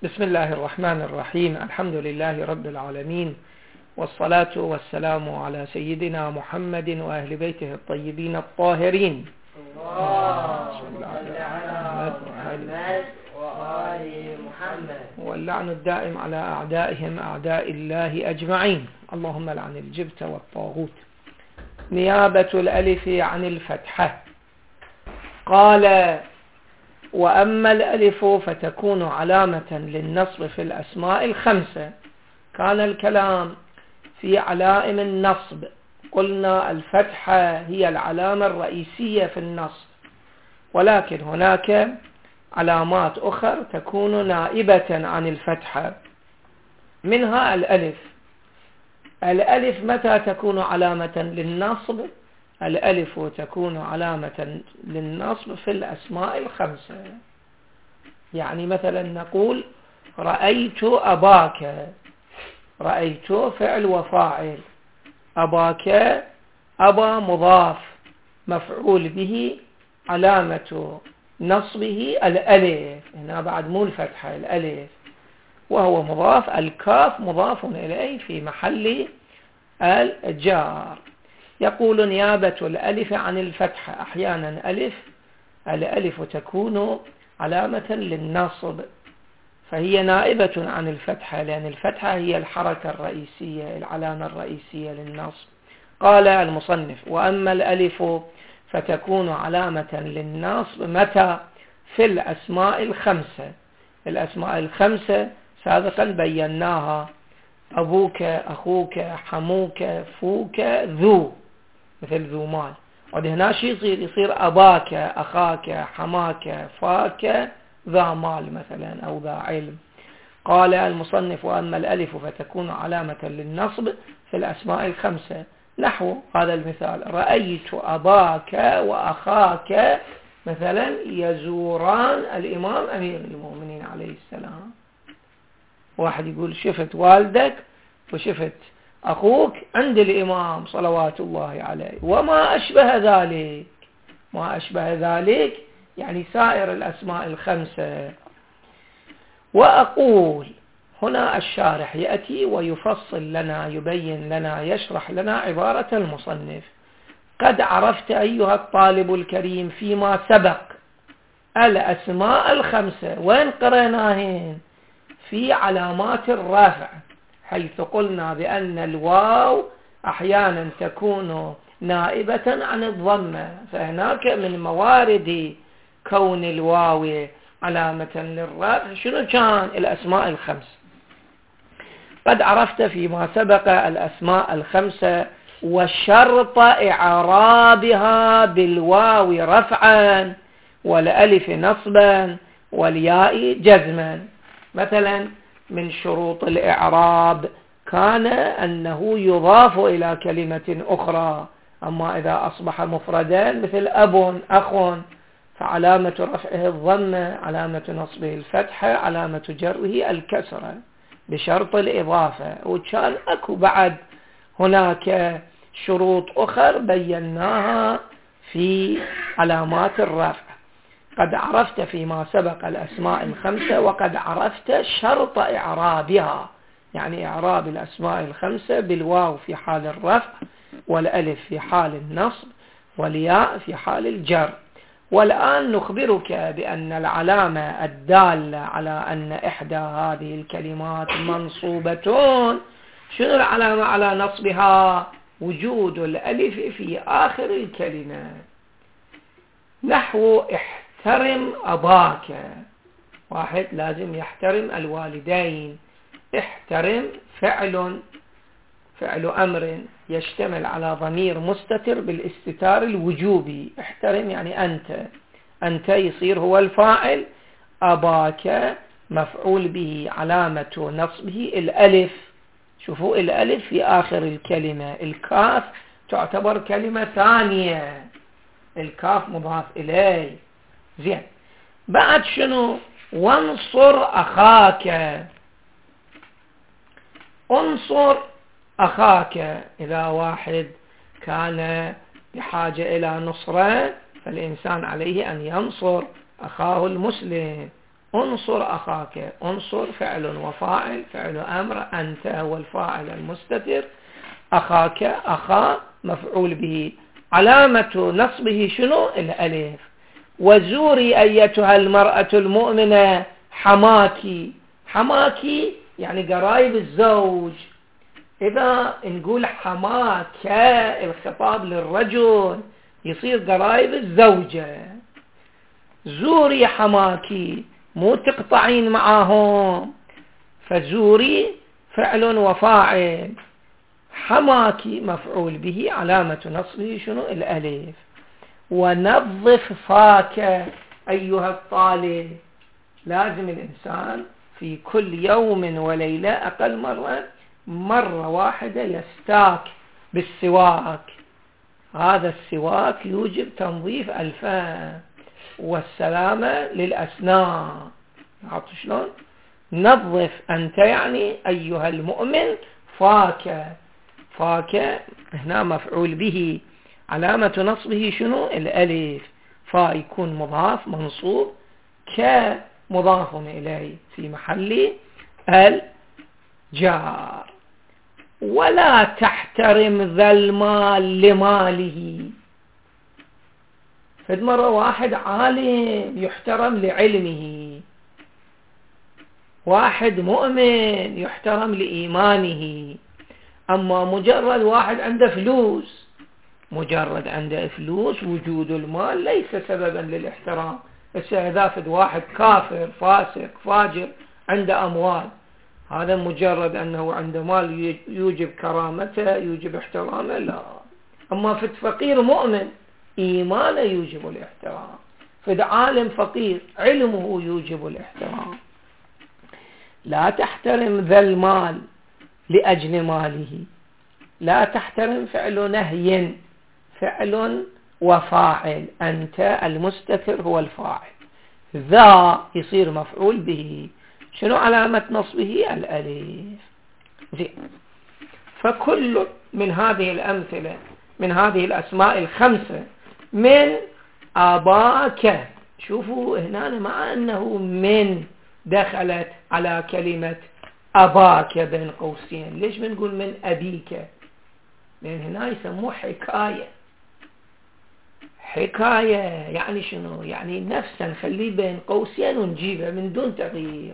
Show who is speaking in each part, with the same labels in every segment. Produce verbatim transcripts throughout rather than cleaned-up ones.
Speaker 1: بسم الله الرحمن الرحيم. الحمد لله رب العالمين، والصلاة والسلام على سيدنا محمد وأهل بيته الطيبين الطاهرين.
Speaker 2: اللهم صل على محمد وآل محمد،
Speaker 1: واللعن الدائم على أعدائهم أعداء الله أجمعين. اللهم لعن الجبت والطاغوت. نيابة الألف عن الفتحة. قال: وأما الألف فتكون علامة للنصب في الأسماء الخمسة. كان الكلام في علائم النصب، قلنا الفتحة هي العلامة الرئيسية في النصب، ولكن هناك علامات أخرى تكون نائبة عن الفتحة، منها الألف. الألف متى تكون علامة للنصب؟ الألف تكون علامة للنصب في الأسماء الخمسة. يعني مثلا نقول رأيت أباك، رأيت فعل وفاعل، أباك أبا مضاف مفعول به، علامة نصبه الألف، هنا بعد مو الفتحة، الألف، وهو مضاف، الكاف مضاف إليه في محل الجار. يقول نيابة الألف عن الفتحة. أحيانا ألف الألف تكون علامة للنصب، فهي نائبة عن الفتحة، لأن الفتحة هي الحركة الرئيسية، العلامة الرئيسية للنصب. قال المصنف: وأما الألف فتكون علامة للنصب متى؟ في الأسماء الخمسة. الأسماء الخمسة سابقا بيناها: أبوك، أخوك، حموك، فوك، ذو، مثل ذو مال. وهنا شيء يصير يصير أباك، أخاك، حماك، فاك، ذا مال مثلا، أو ذا علم. قال المصنف: وأما الألف فتكون علامة للنصب في الأسماء الخمسة، نحو هذا المثال: رأيت أباك وأخاك مثلا يزوران الإمام أمير المؤمنين عليه السلام. واحد يقول شفت والدك وشفت أخوك عند الإمام صلوات الله عليه، وما أشبه ذلك. ما أشبه ذلك يعني سائر الأسماء الخمسة. وأقول هنا الشارح يأتي ويفصل لنا، يبين لنا، يشرح لنا عبارة المصنف: قد عرفت أيها الطالب الكريم فيما سبق الأسماء الخمسة. وين قريناهن؟ في علامات الرفع، حيث قلنا بأن الواو أحيانا تكون نائبة عن الضمة، فهناك من موارد كون الواو علامة للرفع شنو كان؟ الأسماء الخمس. قد عرفت فيما سبق الأسماء الخمسة، وشرط إعرابها بالواو رفعا، والألف نصبا، والياء جزما. مثلا من شروط الإعراب كان أنه يضاف إلى كلمة أخرى، أما إذا أصبح مفردا مثل أب، أخ، فعلامة رفعه الضمة، علامة نصبه الفتحة، علامة جره الكسرة بشرط الإضافة. وكان أكو بعد هناك شروط أخرى بيناها في علامات الرفع. قد عرفت فيما سبق الأسماء الخمسة، وقد عرفت شرط إعرابها، يعني إعراب الأسماء الخمسة بالواو في حال الرفع، والألف في حال النصب، والياء في حال الجر. والآن نخبرك بأن العلامة الدالة على أن إحدى هذه الكلمات منصوبة، شنو العلامة على نصبها؟ وجود الألف في آخر الكلمة. نحو احترم أباك، واحد لازم يحترم الوالدين. احترم فعل فعل أمر يشتمل على ضمير مستتر بالاستتار الوجوبي. احترم يعني أنت، أنت يصير هو الفاعل، أباك مفعول به، علامة نصبه الألف. شوفوا الألف في آخر الكلمة. الكاف تعتبر كلمة ثانية، الكاف مضاف إليه. زين، بعد شنو؟ وانصر أخاك. انصر أخاك، إذا واحد كان بحاجة إلى نصرة فالإنسان عليه أن ينصر أخاه المسلم. انصر أخاك، انصر فعل وفاعل، فعل أمر، أنت هو الفاعل المستتر، أخاك أخا مفعول به، علامة نصبه شنو؟ الألف. وزوري أيتها المرأة المؤمنة حماكي، حماكي يعني قرايب الزوج. إذا نقول حماك الخطاب للرجل يصير قرايب الزوجة. زوري حماكي مو تقطعين معاهم، فزوري فعل وفاعل، حماكي مفعول به، علامة نصبه شنو؟ الألف. ونظف فاك أيها الطالب، لازم الإنسان في كل يوم وليلة أقل مرة مرة واحدة يستاك بالسواك. هذا السواك يوجب تنظيف الفم والسلامة للأسنان. عرفت شلون؟ نظف أنت يعني أيها المؤمن فاك، فاك هنا مفعول به، علامة نصبه شنو؟ الألف. فا يكون مضاف منصوب، كمضاف إليه في محل الجار. ولا تحترم ذا المال لماله. فد مرة واحد عالم يحترم لعلمه، واحد مؤمن يحترم لإيمانه. أما مجرد واحد عنده فلوس، مجرد عنده فلوس وجود المال ليس سببا للاحترام. بس إذا فد واحد كافر فاسق فاجر عنده أموال، هذا مجرد أنه عنده مال يوجب كرامته يوجب احترامه؟ لا. أما فد فقير مؤمن إيمانه يوجب الاحترام، فد عالم فقير علمه يوجب الاحترام. لا تحترم ذا المال لأجل ماله. لا تحترم فعل نهي، فعل وفاعل، أنت المستتر هو الفاعل، ذا يصير مفعول به. شنو علامة نصبه؟ الألف. زين. فكل من هذه الأمثلة من هذه الأسماء الخمسة من أباك، شوفوا هنا مع أنه من دخلت على كلمة أباك بين قوسين، ليش بنقول من أبيك؟ لأن هنا يسموه حكاية. حكاية يعني شنو؟ يعني نفسا نخليه بين قوسين ونجيبه من دون تغيير.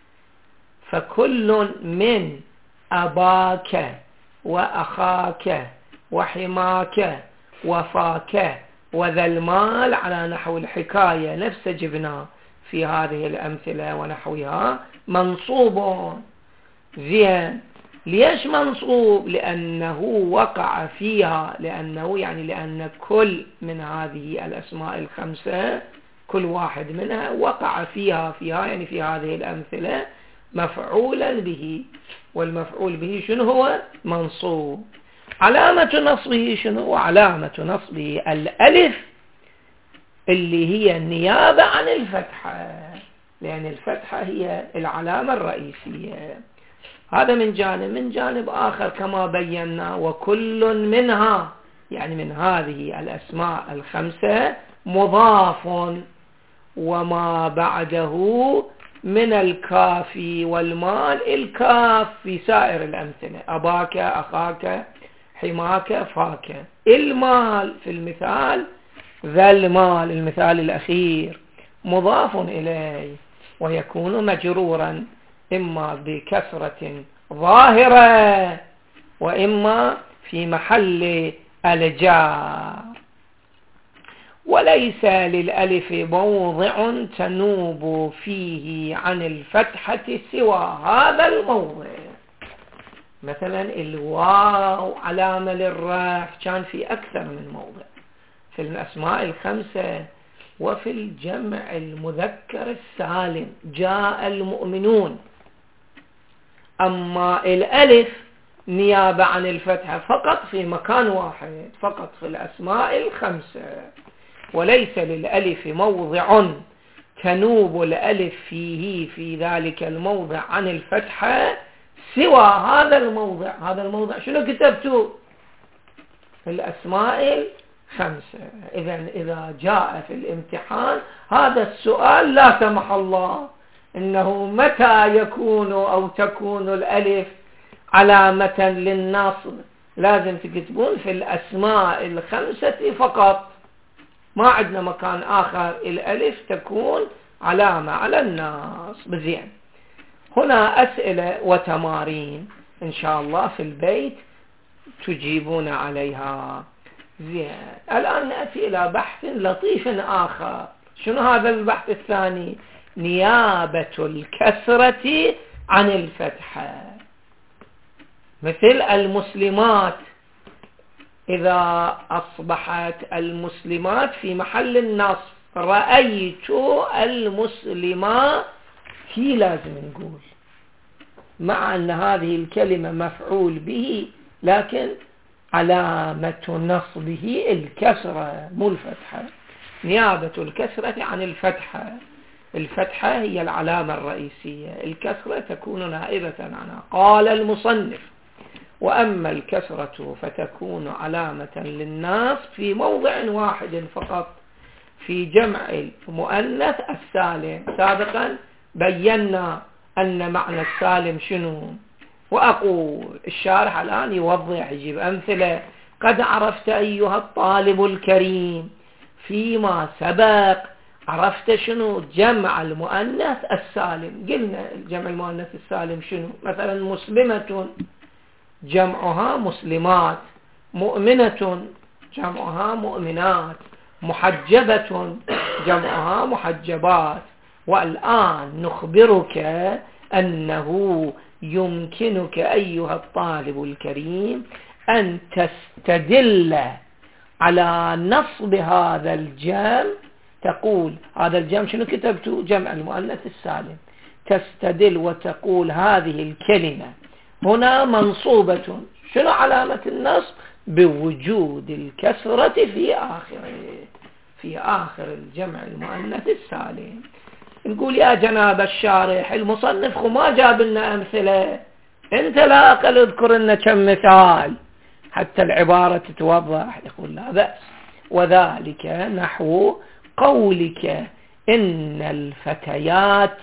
Speaker 1: فكل من أباك وأخاك وحماك وفاك وذا المال على نحو الحكاية نفس جبناه في هذه الأمثلة ونحوها منصوب. زين. ليش منصوب؟ لأنه وقع فيها، لأنه يعني لأن كل من هذه الأسماء الخمسة كل واحد منها وقع فيها فيها يعني في هذه الأمثلة مفعولا به، والمفعول به شنو هو؟ منصوب. علامة نصبه شنو؟ علامة نصبه الألف اللي هي النيابة عن الفتحة، لأن الفتحة هي العلامة الرئيسية. هذا من جانب. من جانب آخر كما بينا وكل منها يعني من هذه الأسماء الخمسة مضاف، وما بعده من الكاف والمال. الكاف في سائر الأمثلة أباك أخاك حماك فاك. المال في المثال ذا المال المثال الأخير مضاف إليه، ويكون مجرورا إما بكسرة ظاهرة وإما في محل الجار. وليس للألف موضع تنوب فيه عن الفتحة سوى هذا الموضع. مثلا الواو علامة للرفع كان في أكثر من موضع في الأسماء الخمسة. وفي الجمع المذكر السالم جاء المؤمنون. أما الألف نيابة عن الفتحة فقط في مكان واحد، فقط في الأسماء الخمسة. وليس للألف موضع تنوب الألف فيه في ذلك الموضع عن الفتحة سوى هذا الموضع. هذا الموضع شنو كتبته؟ في الأسماء الخمسة. إذن إذا جاء في الامتحان هذا السؤال لا سمح الله إنه متى يكون أو تكون الألف علامة للنصب لازم تكتبون في الأسماء الخمسة فقط، ما عندنا مكان آخر الألف تكون علامة على النصب. زين، هنا أسئلة وتمارين إن شاء الله في البيت تجيبون عليها. زين، الآن نأتي إلى بحث لطيف آخر. شنو هذا البحث الثاني؟ نيابة الكسرة عن الفتحة. مثل المسلمات، إذا أصبحت المسلمات في محل النصب رأيت المسلمات هي لازم نقول، مع أن هذه الكلمة مفعول به لكن علامة نصبه الكسرة مو الفتحة. نيابة الكسرة عن الفتحة، الفتحة هي العلامة الرئيسية، الكسرة تكون نائبة عنها. قال المصنف: وأما الكسرة فتكون علامة للنصب في موضع واحد فقط، في جمع المؤنث السالم. سابقا بينا أن معنى السالم شنو، وأقول الشارح الآن يوضح يجيب أمثلة. قد عرفت أيها الطالب الكريم فيما سبق، عرفت شنو جمع المؤنث السالم. قلنا جمع المؤنث السالم شنو، مثلا مسلمة جمعها مسلمات، مؤمنة جمعها مؤمنات، محجبة جمعها محجبات. والآن نخبرك أنه يمكنك أيها الطالب الكريم أن تستدل على نصب هذا الجمع. تقول هذا الجمع شنو كتبته، جمع المؤنث السالم، تستدل وتقول هذه الكلمة هنا منصوبة. شنو علامة النصب؟ بوجود الكسرة في آخره، في آخر الجمع المؤنث السالم. نقول يا جناب الشارح المصنف ما جاب لنا أمثلة، أنت لا أقل اذكر لنا كم مثال حتى العبارة تتوضح. يقول لا بأس، وذلك نحو قولك إن الفتيات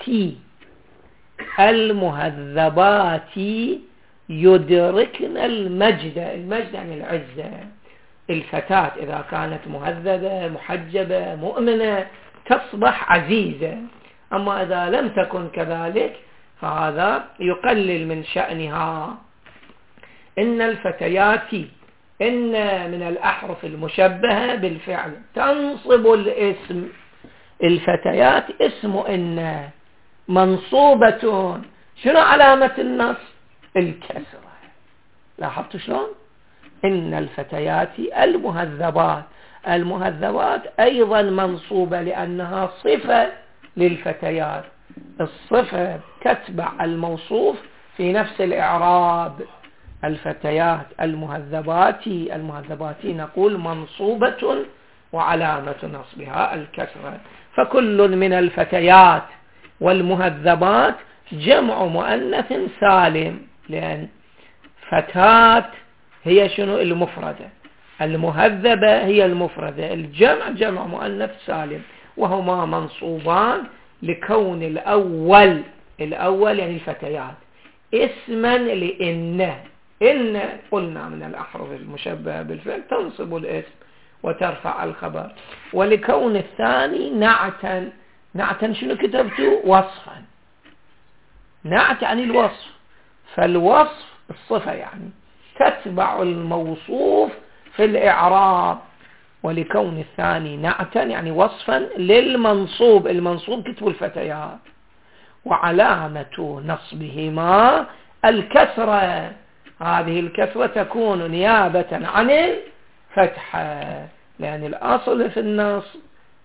Speaker 1: المهذبات يدركن المجد. المجد يعني العزة. الفتاة إذا كانت مهذبة محجبة مؤمنة تصبح عزيزة، أما إذا لم تكن كذلك فهذا يقلل من شأنها. إن الفتيات، إن من الأحرف المشبهة بالفعل تنصب الاسم. الفتيات اسم إن منصوبة، شنو علامة النصب؟ الكسرة. لاحظتوا شلون؟ إن الفتيات المهذبات، المهذبات أيضا منصوبة لأنها صفة للفتيات، الصفة تتبع الموصوف في نفس الإعراب. الفتيات المهذبات، المهذبات نقول منصوبة وعلامة نصبها الكسرة. فكل من الفتيات والمهذبات جمع مؤنث سالم، لأن فتاة هي شنو المفردة، المهذبة هي المفردة، الجمع جمع مؤنث سالم، وهما منصوبان لكون الأول، الأول يعني الفتيات، اسما لإن. إن قلنا من الأحرف المشبهة بالفعل تنصب الاسم وترفع الخبر. ولكون الثاني نعتا. نعتا شنو كتبته؟ وصفا. نعت يعني الوصف، فالوصف الصفة يعني تتبع الموصوف في الإعراب. ولكون الثاني نعتا يعني وصفا للمنصوب، المنصوب كتب الفتيات، وعلامة نصبهما الكسرة. هذه الكسرة تكون نيابة عن الفتحة، لأن الأصل في النصب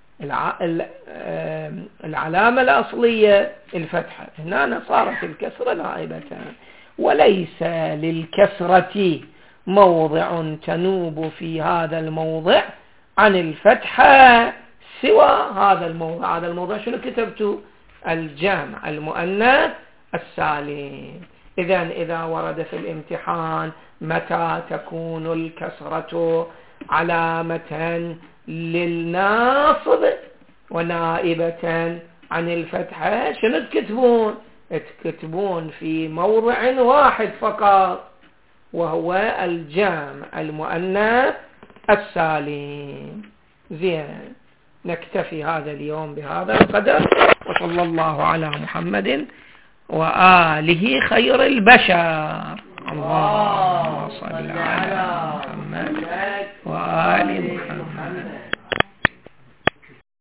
Speaker 1: العلامة الأصلية الفتحة، هنا صارت الكسرة نائبة. وليس للكسرة موضع تنوب في هذا الموضع عن الفتحة سوى هذا الموضع. هذا الموضع شنو كتبته؟ الجمع المؤنث السالم. إذن إذا ورد في الامتحان متى تكون الكسرة علامة للناصب ونائبة عن الفتحة شنو تكتبون؟ تكتبون في موضع واحد فقط، وهو الجمع المؤنث السالم. زين، نكتفي هذا اليوم بهذا القدر، وصلى الله على محمد وآله خير البشر. اللهم صل على محمد.